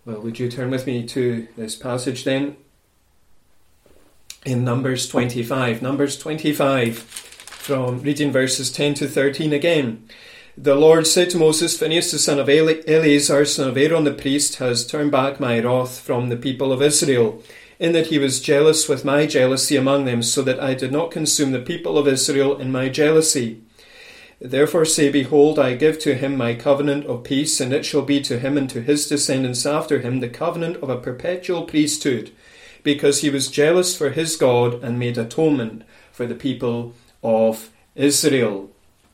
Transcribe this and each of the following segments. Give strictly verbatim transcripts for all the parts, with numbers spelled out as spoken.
Well, would you turn with me to this passage then? In Numbers twenty-five. Numbers twenty-five, from reading verses ten to thirteen again. The Lord said to Moses, Phinehas, the son of Ele- Eleazar, son of Aaron the priest, has turned back my wrath from the people of Israel, in that he was jealous with my jealousy among them, so that I did not consume the people of Israel in my jealousy. Therefore say, Behold, I give to him my covenant of peace, and it shall be to him and to his descendants after him the covenant of a perpetual priesthood, because he was jealous for his God and made atonement for the people of Israel.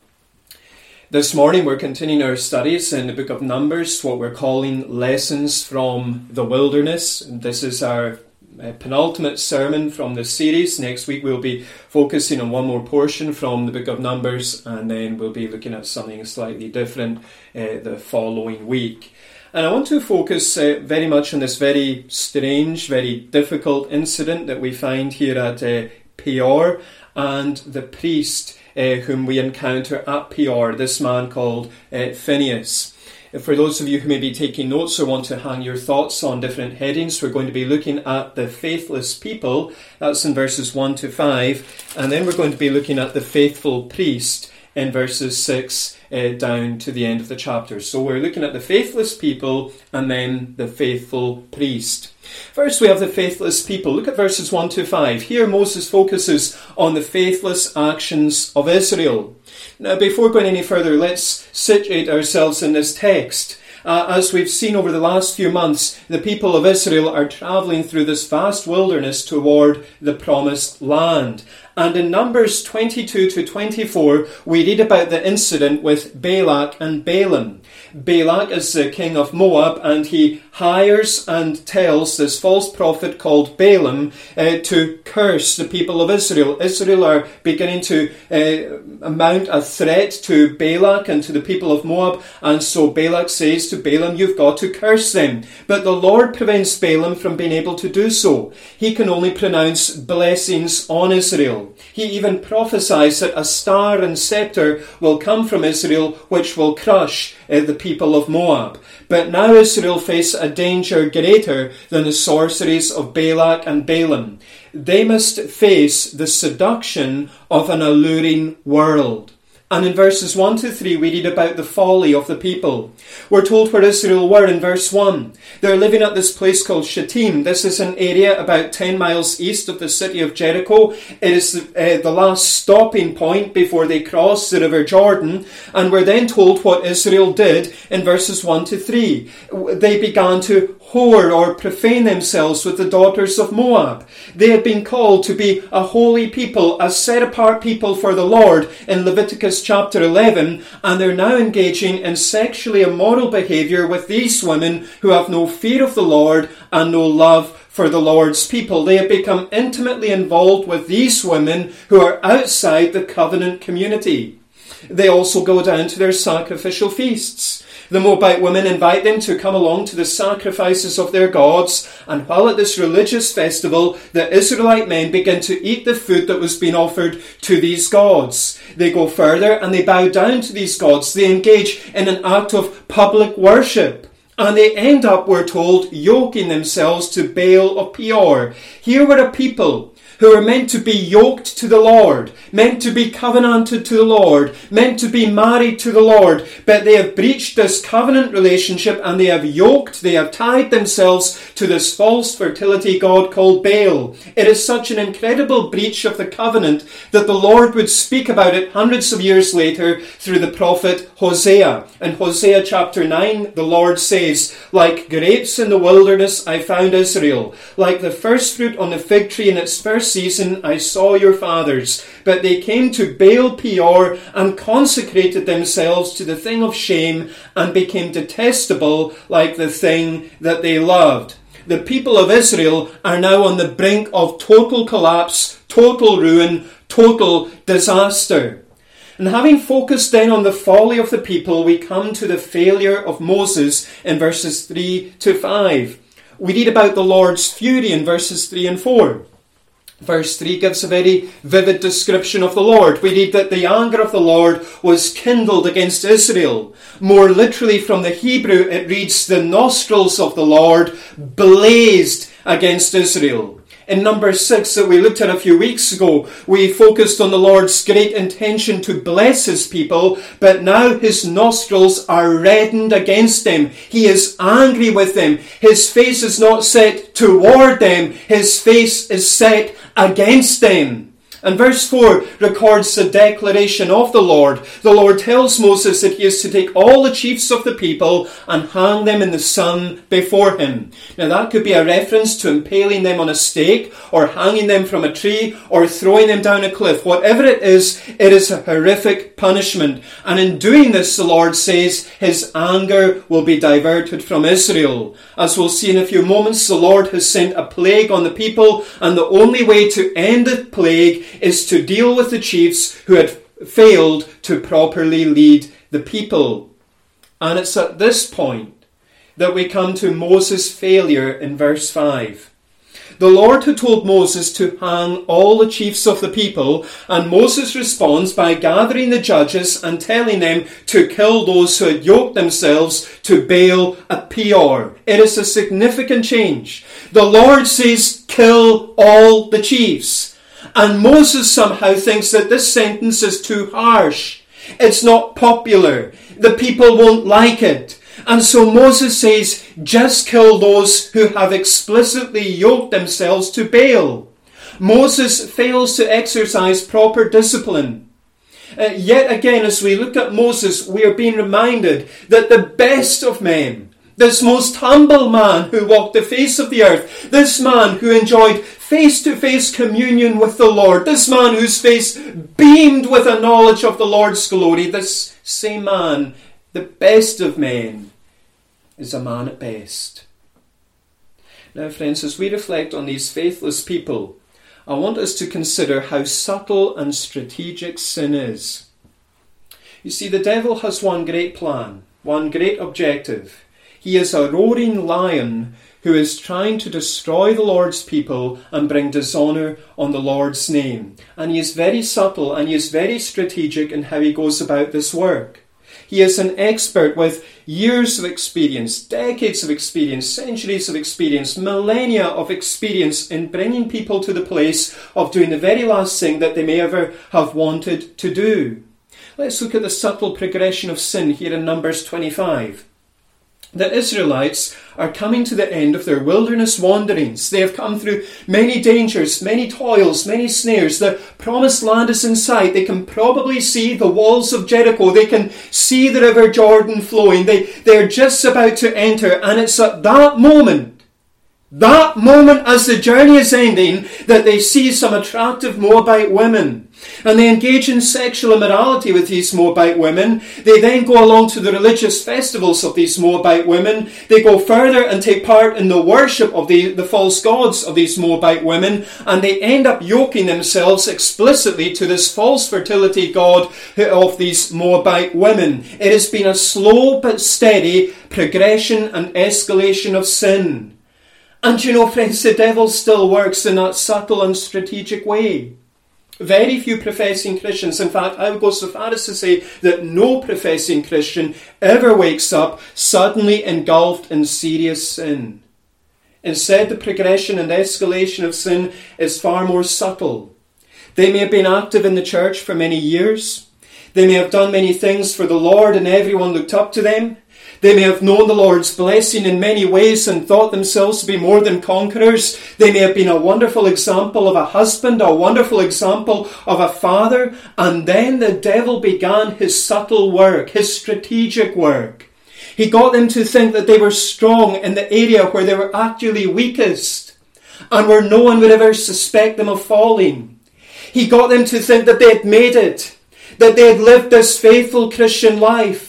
This morning we're continuing our studies in the book of Numbers, what we're calling Lessons from the Wilderness. This is our uh, penultimate sermon from the series. Next week we'll be focusing on one more portion from the book of Numbers, and then we'll be looking at something slightly different uh, the following week. And I want to focus uh, very much on this very strange, very difficult incident that we find here at uh, Peor, and the priest uh, whom we encounter at Peor, this man called uh, Phinehas. For those of you who may be taking notes or want to hang your thoughts on different headings, we're going to be looking at the faithless people. That's in verses one to five. And then we're going to be looking at the faithful priest in verses six Uh, down to the end of the chapter. So we're looking at the faithless people and then the faithful priest. First we have the faithless people. Look at verses one to five. Here Moses focuses on the faithless actions of Israel. Now before going any further, let's situate ourselves in this text. Uh, as we've seen over the last few months, the people of Israel are travelling through this vast wilderness toward the promised land. And in Numbers twenty-two to twenty-four, we read about the incident with Balak and Balaam. Balak is the king of Moab, and he hires and tells this false prophet called Balaam uh, to curse the people of Israel. Israel are beginning to uh, mount a threat to Balak and to the people of Moab, and so Balak says to Balaam, you've got to curse them. But the Lord prevents Balaam from being able to do so. He can only pronounce blessings on Israel. He even prophesies that a star and scepter will come from Israel, which will crush uh, the people of Moab. But now Israel face a danger greater than the sorceries of Balak and Balaam. They must face the seduction of an alluring world. And in verses one to three, we read about the folly of the people. We're told where Israel were in verse one. They're living at this place called Shittim. This is an area about ten miles east of the city of Jericho. It is the, uh, the last stopping point before they cross the river Jordan. And we're then told what Israel did in verses one to three. They began to whore or profane themselves with the daughters of Moab. They had been called to be a holy people, a set-apart people for the Lord in Leviticus chapter eleven, and they're now engaging in sexually immoral behaviour with these women who have no fear of the Lord and no love for the Lord's people. They have become intimately involved with these women who are outside the covenant community. They also go down to their sacrificial feasts. The Moabite women invite them to come along to the sacrifices of their gods, and while at this religious festival, the Israelite men begin to eat the food that was being offered to these gods. They go further and they bow down to these gods. They engage in an act of public worship. And they end up, we're told, yoking themselves to Baal of Peor. Here were a people who are meant to be yoked to the Lord, meant to be covenanted to the Lord, meant to be married to the Lord, but they have breached this covenant relationship and they have yoked, they have tied themselves to this false fertility god called Baal. It is such an incredible breach of the covenant that the Lord would speak about it hundreds of years later through the prophet Hosea. In Hosea chapter nine, the Lord says, like grapes in the wilderness I found Israel, like the first fruit on the fig tree in its first season I saw your fathers, but they came to Baal Peor and consecrated themselves to the thing of shame and became detestable like the thing that they loved. The people of Israel are now on the brink of total collapse, total ruin, total disaster. And having focused then on the folly of the people, we come to the failure of Moses in verses three to five. We read about the Lord's fury in verses three and four. Verse three gives a very vivid description of the Lord. We read that the anger of the Lord was kindled against Israel. More literally from the Hebrew, it reads, the nostrils of the Lord blazed against Israel. In number six that we looked at a few weeks ago, we focused on the Lord's great intention to bless his people, but now his nostrils are reddened against them. He is angry with them. His face is not set toward them. His face is set against them. And verse four records the declaration of the Lord. The Lord tells Moses that he is to take all the chiefs of the people and hang them in the sun before him. Now that could be a reference to impaling them on a stake, or hanging them from a tree, or throwing them down a cliff. Whatever it is, it is a horrific punishment. And in doing this, the Lord says his anger will be diverted from Israel. As we'll see in a few moments, the Lord has sent a plague on the people, and the only way to end the plague is to deal with the chiefs who had failed to properly lead the people. And it's at this point that we come to Moses' failure in verse five. The Lord had told Moses to hang all the chiefs of the people, and Moses responds by gathering the judges and telling them to kill those who had yoked themselves to Baal at Peor. It is a significant change. The Lord says, kill all the chiefs. And Moses somehow thinks that this sentence is too harsh. It's not popular. The people won't like it. And so Moses says, just kill those who have explicitly yoked themselves to Baal. Moses fails to exercise proper discipline. Uh, yet again, as we look at Moses, we are being reminded that the best of men, this most humble man who walked the face of the earth, this man who enjoyed face-to-face communion with the Lord, this man whose face beamed with a knowledge of the Lord's glory, this same man, the best of men, is a man at best. Now, friends, as we reflect on these faithless people, I want us to consider how subtle and strategic sin is. You see, the devil has one great plan, one great objective. He is a roaring lion who is trying to destroy the Lord's people and bring dishonour on the Lord's name. And he is very subtle and he is very strategic in how he goes about this work. He is an expert with years of experience, decades of experience, centuries of experience, millennia of experience in bringing people to the place of doing the very last thing that they may ever have wanted to do. Let's look at the subtle progression of sin here in Numbers twenty-five. The Israelites are coming to the end of their wilderness wanderings. They have come through many dangers, many toils, many snares. The promised land is in sight. They can probably see the walls of Jericho. They can see the river Jordan flowing. They, they're just about to enter. And it's at that moment, that moment as the journey is ending, that they see some attractive Moabite women. And they engage in sexual immorality with these Moabite women. They then go along to the religious festivals of these Moabite women. They go further and take part in the worship of the, the false gods of these Moabite women. And they end up yoking themselves explicitly to this false fertility god of these Moabite women. It has been a slow but steady progression and escalation of sin. And you know, friends, the devil still works in that subtle and strategic way. Very few professing Christians, in fact, I would go so far as to say that no professing Christian ever wakes up suddenly engulfed in serious sin. Instead, the progression and escalation of sin is far more subtle. They may have been active in the church for many years. They may have done many things for the Lord and everyone looked up to them. They may have known the Lord's blessing in many ways and thought themselves to be more than conquerors. They may have been a wonderful example of a husband, a wonderful example of a father. And then the devil began his subtle work, his strategic work. He got them to think that they were strong in the area where they were actually weakest and where no one would ever suspect them of falling. He got them to think that they had made it, that they had lived this faithful Christian life.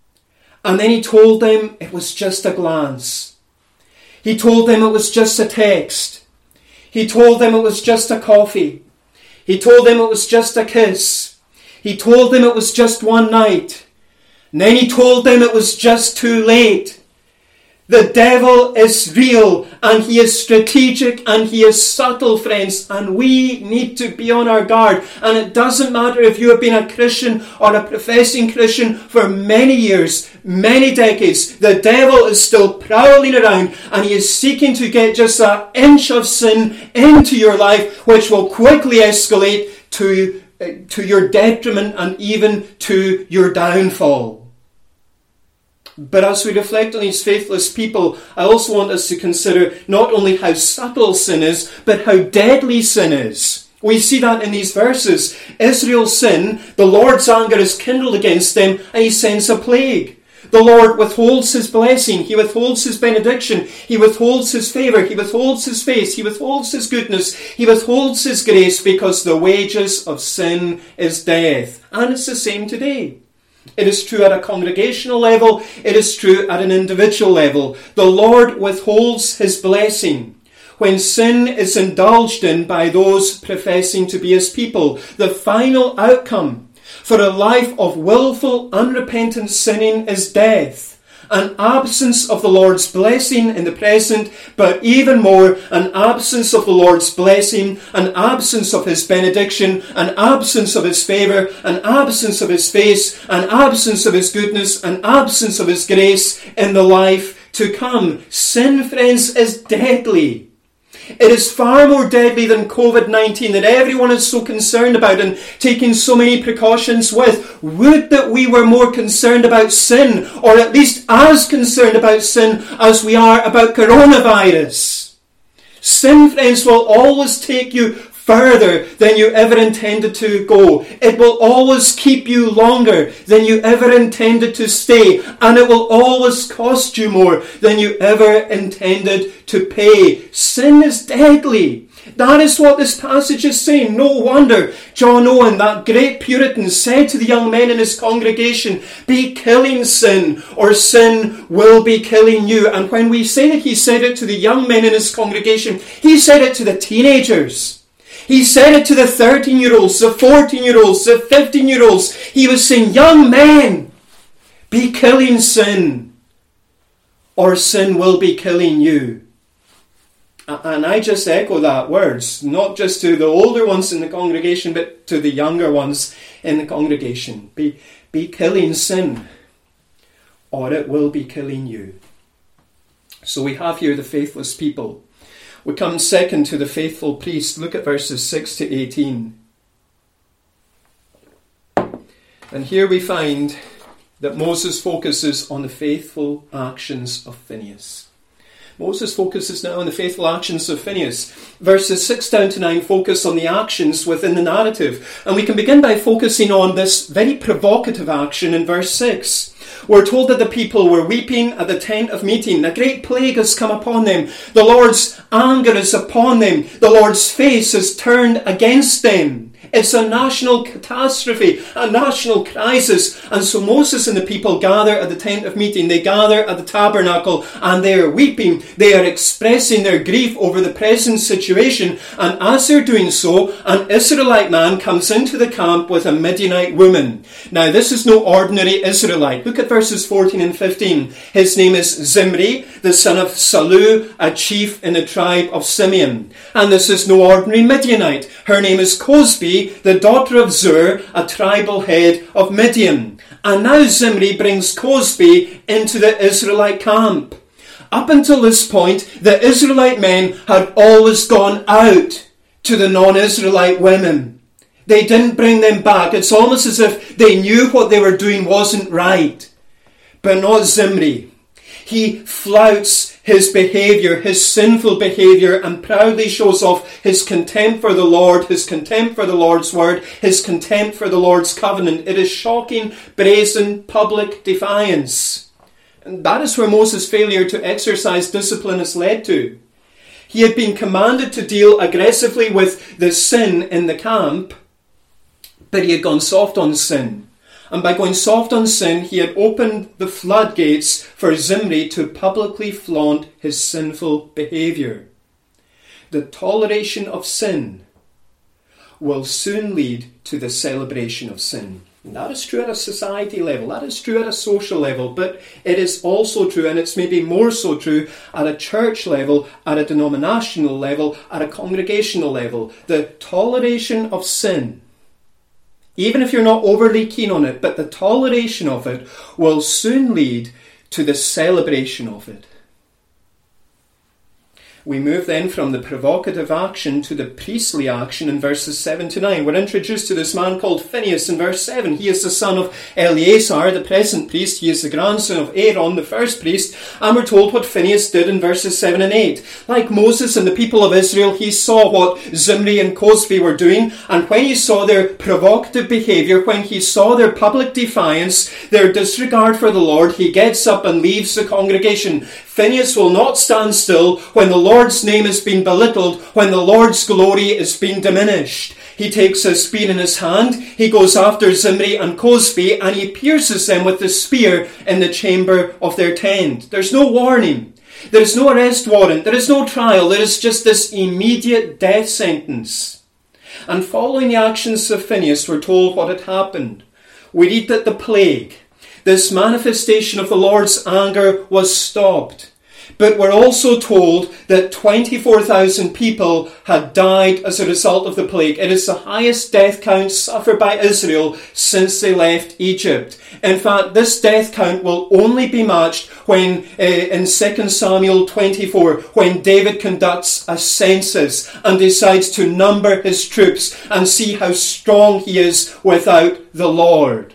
And then he told them it was just a glance. He told them it was just a text. He told them it was just a coffee. He told them it was just a kiss. He told them it was just one night. And then he told them it was just too late. The devil is real, and he is strategic, and he is subtle, friends, and we need to be on our guard. And it doesn't matter if you have been a Christian or a professing Christian for many years, many decades, the devil is still prowling around, and he is seeking to get just an inch of sin into your life, which will quickly escalate to, uh, to your detriment and even to your downfall. But as we reflect on these faithless people, I also want us to consider not only how subtle sin is, but how deadly sin is. We see that in these verses. Israel's sin, the Lord's anger is kindled against them, and he sends a plague. The Lord withholds his blessing, he withholds his benediction, he withholds his favour, he withholds his face, he withholds his goodness, he withholds his grace, because the wages of sin is death. And it's the same today. It is true at a congregational level. It is true at an individual level. The Lord withholds his blessing when sin is indulged in by those professing to be his people. The final outcome for a life of willful, unrepentant sinning is death. An absence of the Lord's blessing in the present, but even more, an absence of the Lord's blessing, an absence of his benediction, an absence of his favour, an absence of his face, an absence of his goodness, an absence of his grace in the life to come. Sin, friends, is deadly. It is far more deadly than covid nineteen that everyone is so concerned about and taking so many precautions with. Would that we were more concerned about sin, or at least as concerned about sin as we are about coronavirus. Sin, friends, will always take you further than you ever intended to go. It will always keep you longer than you ever intended to stay. And it will always cost you more than you ever intended to pay. Sin is deadly. That is what this passage is saying. No wonder John Owen, that great Puritan, said to the young men in his congregation, be killing sin, or sin will be killing you. And when we say that he said it to the young men in his congregation, he said it to the teenagers. He said it to the thirteen-year-olds, the fourteen-year-olds, the fifteen-year-olds. He was saying, young men, be killing sin, or sin will be killing you. And I just echo that words, not just to the older ones in the congregation, but to the younger ones in the congregation. Be, be killing sin, or it will be killing you. So we have here the faithless people. We come second to the faithful priest. Look at verses six to eighteen. And here we find that Moses focuses on the faithful actions of Phinehas. Moses focuses now on the faithful actions of Phinehas. Verses six down to nine focus on the actions within the narrative. And we can begin by focusing on this very provocative action in verse six. We're told that the people were weeping at the tent of meeting. A great plague has come upon them. The Lord's anger is upon them. The Lord's face is turned against them. It's a national catastrophe, a national crisis. And so Moses and the people gather at the tent of meeting. They gather at the tabernacle and they are weeping. They are expressing their grief over the present situation. And as they're doing so, an Israelite man comes into the camp with a Midianite woman. Now this is no ordinary Israelite. Look at verses fourteen and fifteen. His name is Zimri, the son of Salu, a chief in the tribe of Simeon. And this is no ordinary Midianite. Her name is Cosbi, the daughter of Zur, a tribal head of Midian. And now Zimri brings Cosbi into the Israelite camp. Up until this point, the Israelite men had always gone out to the non-Israelite women. They didn't bring them back. It's almost as if they knew what they were doing wasn't right. But not Zimri. He flouts his behaviour, his sinful behaviour, and proudly shows off his contempt for the Lord, his contempt for the Lord's word, his contempt for the Lord's covenant. It is shocking, brazen, public defiance. And that is where Moses' failure to exercise discipline has led to. He had been commanded to deal aggressively with the sin in the camp, but he had gone soft on sin. And by going soft on sin, he had opened the floodgates for Zimri to publicly flaunt his sinful behaviour. The toleration of sin will soon lead to the celebration of sin. And that is true at a society level, that is true at a social level, but it is also true, and it's maybe more so true, at a church level, at a denominational level, at a congregational level. The toleration of sin, even if you're not overly keen on it, but the toleration of it will soon lead to the celebration of it. We move then from the provocative action to the priestly action in verses seven to nine. We're introduced to this man called Phinehas in verse seven. He is the son of Eleazar, the present priest. He is the grandson of Aaron, the first priest. And we're told what Phinehas did in verses seven and eight. Like Moses and the people of Israel, he saw what Zimri and Cosbi were doing. And when he saw their provocative behaviour, when he saw their public defiance, their disregard for the Lord, he gets up and leaves the congregation. Phinehas will not stand still when the Lord's name has been belittled, when the Lord's glory is being diminished. He takes a spear in his hand, he goes after Zimri and Cosbi, and he pierces them with the spear in the chamber of their tent. There's no warning. There is no arrest warrant. There is no trial. There is just this immediate death sentence. And following the actions of Phinehas, we're told what had happened. We read that the plague, this manifestation of the Lord's anger, was stopped. But we're also told that twenty-four thousand people had died as a result of the plague. It is the highest death count suffered by Israel since they left Egypt. In fact, this death count will only be matched when, uh, in Second Samuel twenty-four, when David conducts a census and decides to number his troops and see how strong he is without the Lord.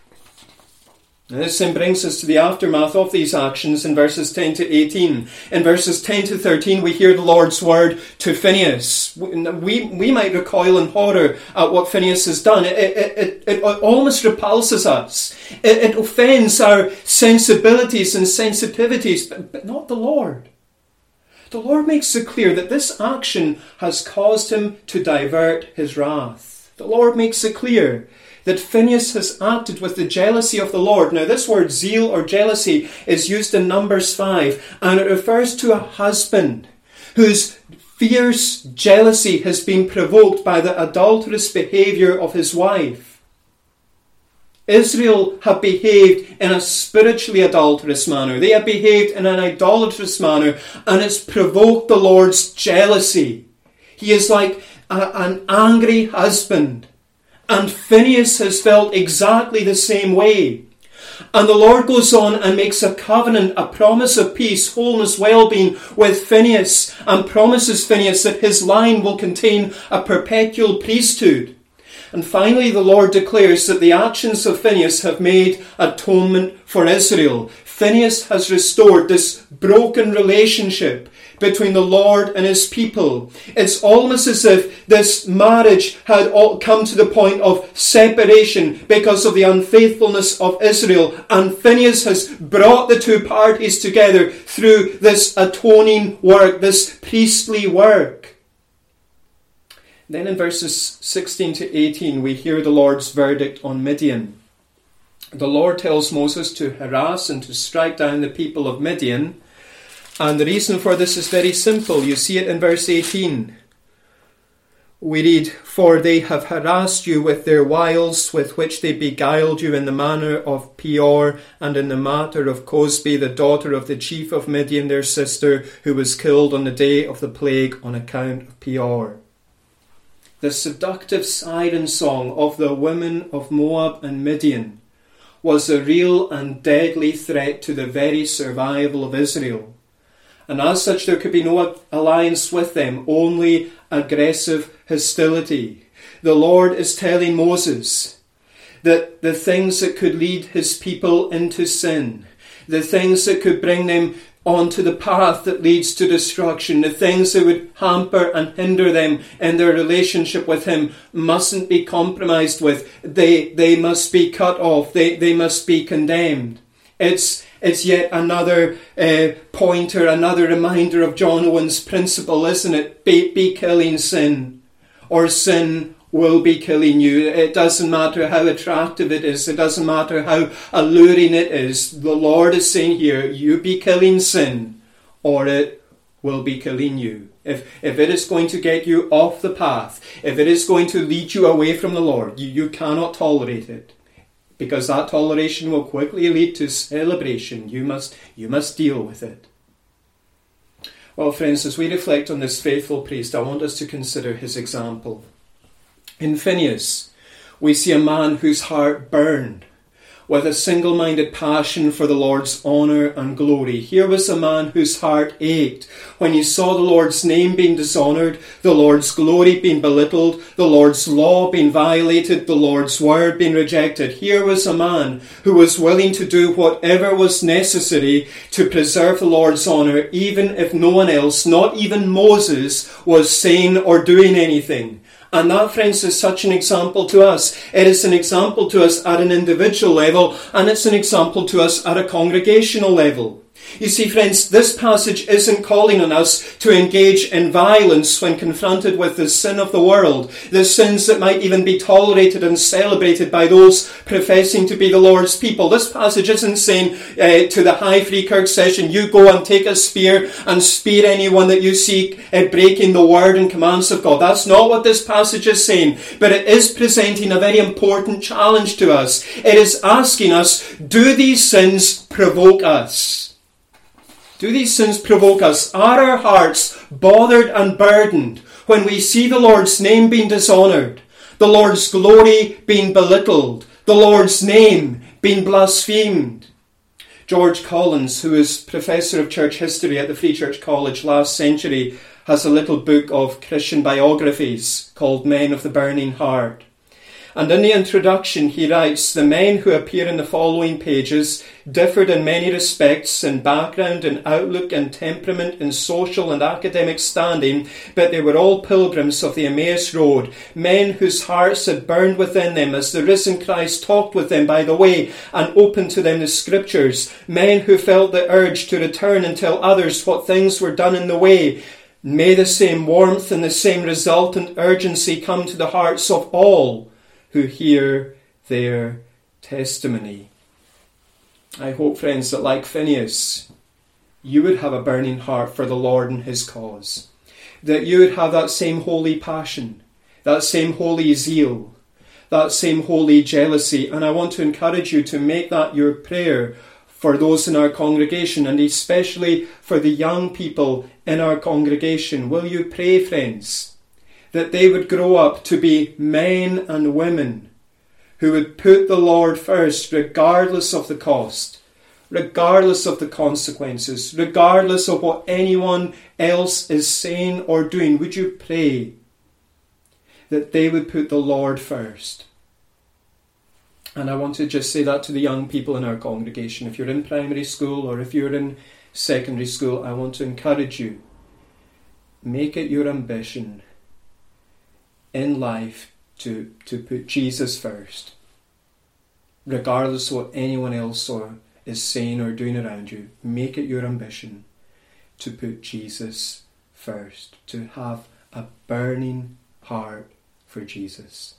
And this then brings us to the aftermath of these actions in verses ten to eighteen. In verses ten to thirteen, we hear the Lord's word to Phinehas. We, we might recoil in horror at what Phinehas has done. It, it, it, it almost repulses us. It, it offends our sensibilities and sensitivities, but, but not the Lord. The Lord makes it clear that this action has caused him to divert his wrath. The Lord makes it clear that Phinehas has acted with the jealousy of the Lord. Now, this word zeal or jealousy is used in Numbers five, and it refers to a husband whose fierce jealousy has been provoked by the adulterous behaviour of his wife. Israel have behaved in a spiritually adulterous manner. They have behaved in an idolatrous manner, and it's provoked the Lord's jealousy. He is like a, an angry husband. And Phinehas has felt exactly the same way. And the Lord goes on and makes a covenant, a promise of peace, wholeness, well-being with Phinehas, and promises Phinehas that his line will contain a perpetual priesthood. And finally, the Lord declares that the actions of Phinehas have made atonement for Israel. Phinehas has restored this broken relationship between the Lord and his people. It's almost as if this marriage had all come to the point of separation because of the unfaithfulness of Israel. And Phinehas has brought the two parties together through this atoning work, this priestly work. Then in verses sixteen to eighteen, we hear the Lord's verdict on Midian. The Lord tells Moses to harass and to strike down the people of Midian. And the reason for this is very simple. You see it in verse eighteen. We read, "For they have harassed you with their wiles, with which they beguiled you in the manner of Peor, and in the matter of Cosbi, the daughter of the chief of Midian, their sister, who was killed on the day of the plague on account of Peor." The seductive siren song of the women of Moab and Midian was a real and deadly threat to the very survival of Israel. And as such, there could be no alliance with them, only aggressive hostility. The Lord is telling Moses that the things that could lead his people into sin, the things that could bring them onto the path that leads to destruction, the things that would hamper and hinder them in their relationship with him, mustn't be compromised with. They, they must be cut off. They, they must be condemned. It's It's yet another uh, pointer, another reminder of John Owen's principle, isn't it? Be, be killing sin, or sin will be killing you. It doesn't matter how attractive it is. It doesn't matter how alluring it is. The Lord is saying here, you be killing sin, or it will be killing you. If, if it is going to get you off the path, if it is going to lead you away from the Lord, you, you cannot tolerate it. because that toleration will quickly lead to celebration. You must, you must deal with it. Well, friends, as we reflect on this faithful priest, I want us to consider his example. In Phinehas, we see a man whose heart burned with a single-minded passion for the Lord's honour and glory. Here was a man whose heart ached when he saw the Lord's name being dishonoured, the Lord's glory being belittled, the Lord's law being violated, the Lord's word being rejected. Here was a man who was willing to do whatever was necessary to preserve the Lord's honour, even if no one else, not even Moses, was saying or doing anything. And that, friends, is such an example to us. It is an example to us at an individual level, and it's an example to us at a congregational level. You see, friends, this passage isn't calling on us to engage in violence when confronted with the sin of the world, the sins that might even be tolerated and celebrated by those professing to be the Lord's people. This passage isn't saying uh, to the High Free Kirk session, you go and take a spear and spear anyone that you see uh, breaking the word and commands of God. That's not what this passage is saying, but it is presenting a very important challenge to us. It is asking us, do these sins provoke us? Do these sins provoke us? Are our hearts bothered and burdened when we see the Lord's name being dishonoured, the Lord's glory being belittled, the Lord's name being blasphemed? George Collins, who is Professor of Church History at the Free Church College last century, has a little book of Christian biographies called Men of the Burning Heart. And in the introduction he writes, the men who appear in the following pages differed in many respects in background, in outlook, in temperament, in social and academic standing, but they were all pilgrims of the Emmaus Road, men whose hearts had burned within them as the risen Christ talked with them by the way and opened to them the Scriptures, men who felt the urge to return and tell others what things were done in the way. May the same warmth and the same resultant urgency come to the hearts of all who hear their testimony. I hope, friends, that like Phinehas, you would have a burning heart for the Lord and his cause. That you would have that same holy passion, that same holy zeal, that same holy jealousy. And I want to encourage you to make that your prayer for those in our congregation, and especially for the young people in our congregation. Will you pray, friends, that they would grow up to be men and women who would put the Lord first, regardless of the cost, regardless of the consequences, regardless of what anyone else is saying or doing? Would you pray that they would put the Lord first? And I want to just say that to the young people in our congregation. If you're in primary school or if you're in secondary school, I want to encourage you. Make it your ambition in life to, to put Jesus first, regardless of what anyone else or is saying or doing around you. Make it your ambition to put Jesus first, to have a burning heart for Jesus.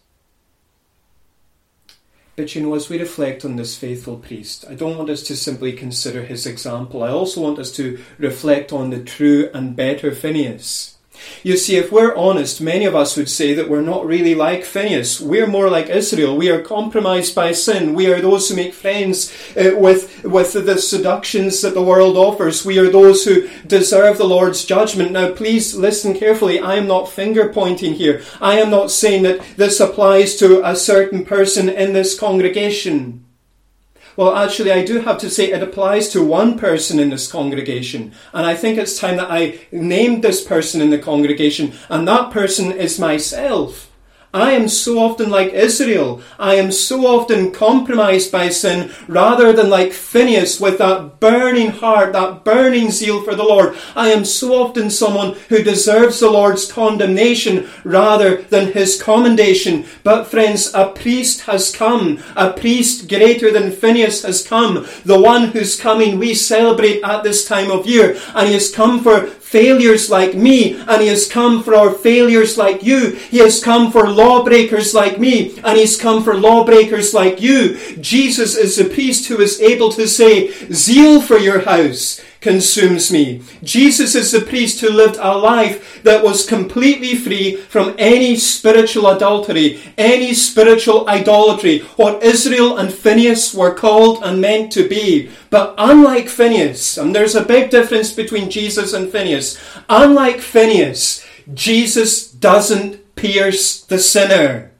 But you know, as we reflect on this faithful priest, I don't want us to simply consider his example. I also want us to reflect on the true and better Phinehas. You see, if we're honest, many of us would say that we're not really like Phinehas. We're more like Israel. We are compromised by sin. We are those who make friends uh, with, with the seductions that the world offers. We are those who deserve the Lord's judgment. Now, please listen carefully. I am not finger pointing here. I am not saying that this applies to a certain person in this congregation. Well, actually, I do have to say it applies to one person in this congregation. And I think it's time that I named this person in the congregation. And that person is myself. I am so often like Israel. I am so often compromised by sin rather than like Phinehas with that burning heart, that burning zeal for the Lord. I am so often someone who deserves the Lord's condemnation rather than his commendation. But friends, a priest has come. A priest greater than Phinehas has come. The one whose coming we celebrate at this time of year. And he has come for failures like me, and he has come for our failures like you. He has come for lawbreakers like me, and he's come for lawbreakers like you. Jesus is the priest who is able to say, zeal for your house, consumes me. Jesus is the priest who lived a life that was completely free from any spiritual adultery, any spiritual idolatry, what Israel and Phinehas were called and meant to be. But unlike Phinehas, and there's a big difference between Jesus and Phinehas, unlike Phinehas, Jesus doesn't pierce the sinner.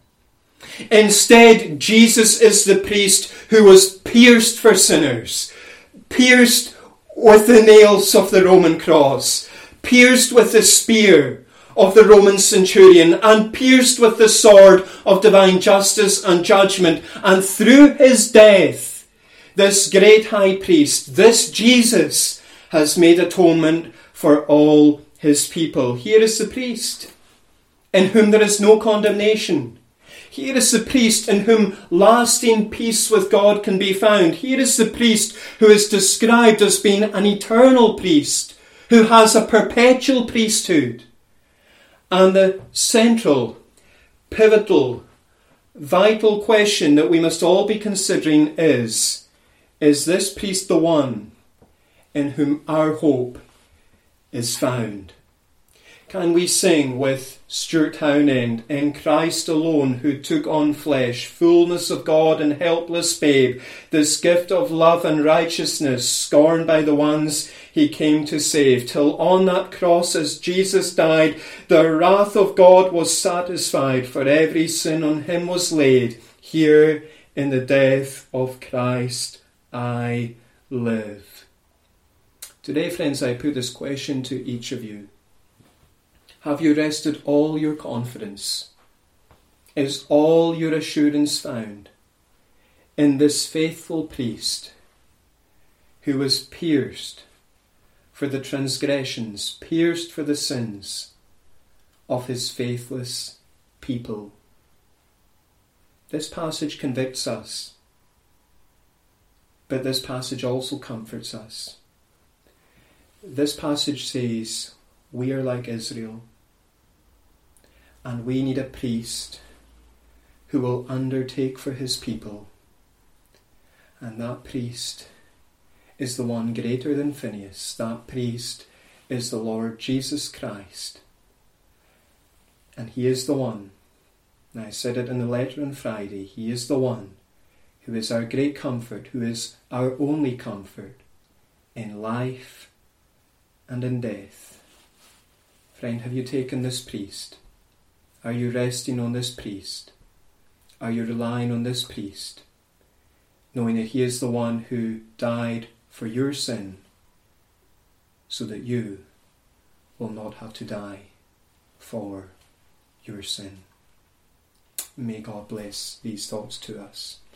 Instead, Jesus is the priest who was pierced for sinners, pierced with the nails of the Roman cross, pierced with the spear of the Roman centurion, and pierced with the sword of divine justice and judgment. And through his death, this great high priest, this Jesus, has made atonement for all his people. Here is the priest in whom there is no condemnation. Here is the priest in whom lasting peace with God can be found. Here is the priest who is described as being an eternal priest, who has a perpetual priesthood. And the central, pivotal, vital question that we must all be considering is, is this priest the one in whom our hope is found? Can we sing with Stuart Townend, in Christ alone who took on flesh, fullness of God and helpless babe, this gift of love and righteousness, scorned by the ones he came to save, till on that cross as Jesus died, the wrath of God was satisfied, for every sin on him was laid. Here in the death of Christ I live. Today, friends, I put this question to each of you. Have you rested all your confidence? Is all your assurance found in this faithful priest who was pierced for the transgressions, pierced for the sins of his faithless people? This passage convicts us, but this passage also comforts us. This passage says, we are like Israel, and we need a priest who will undertake for his people. And that priest is the one greater than Phinehas. That priest is the Lord Jesus Christ. And he is the one, and I said it in the letter on Friday, he is the one who is our great comfort, who is our only comfort in life and in death. Friend, have you taken this priest? Are you resting on this priest? Are you relying on this priest, knowing that he is the one who died for your sin so that you will not have to die for your sin? May God bless these thoughts to us.